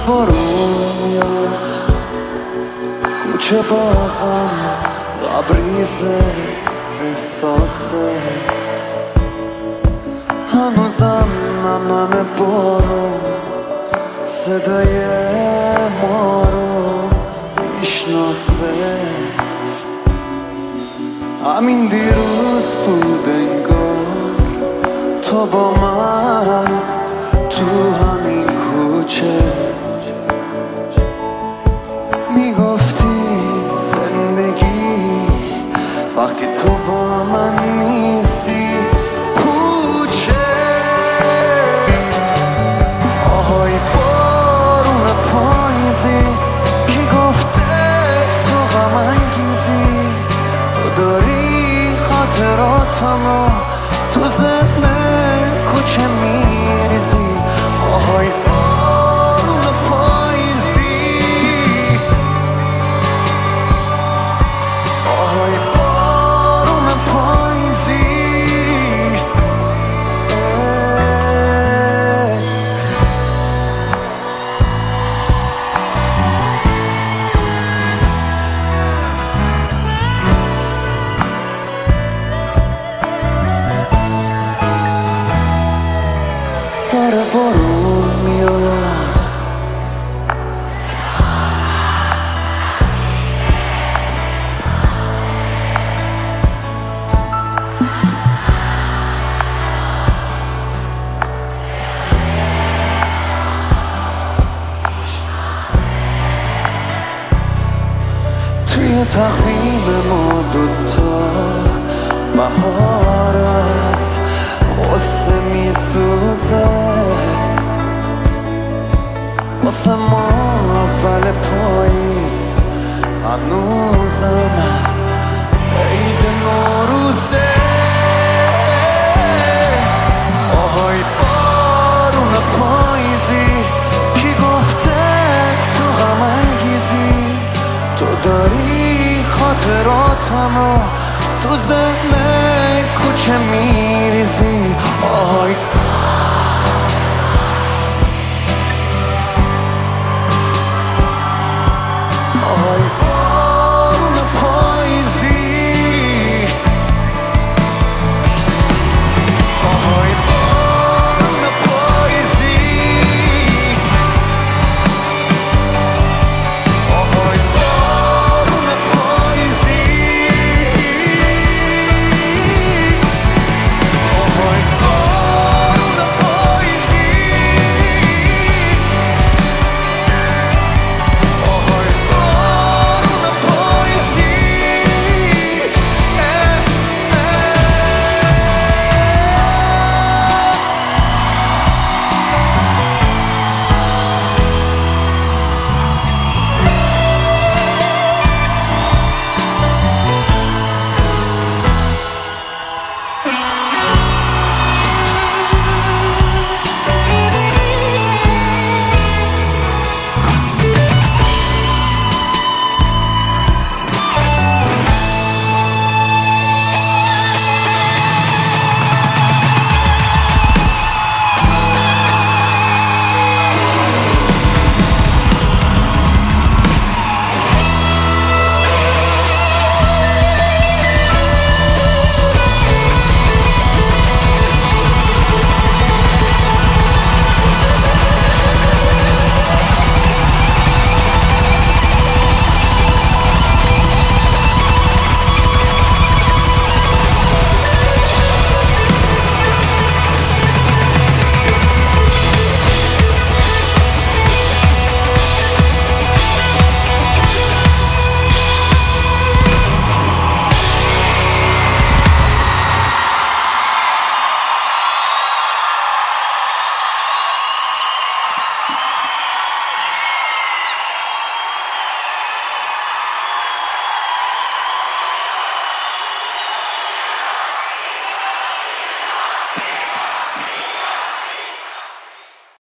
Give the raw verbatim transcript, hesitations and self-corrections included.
بارون میاد کوچه بازم لبریزه احساسه هنوزم نم نم بارون صدای ما رو میشناسه همین دیروز بود انگار تو با من تو همین کوچه میگفتی زندگی وقتی تو با من نیستی پوچه آهای بارون پاییزی کی گفته تو غم انگیزی تو داری خاطراتمو تو ذهن کوچه میریزی آهای بارون پاییزی آهای بارون پاییزی داره بارون میاد توی تقویم ما دوتا بهار است غصه میسوزه واسه ما اول پاییز هنوزم عید نوروزه آهای بارون پاییزی کی گفته تو غم انگیزی تو داری خاطراتمو تو ذهن کوچه میریزی آهای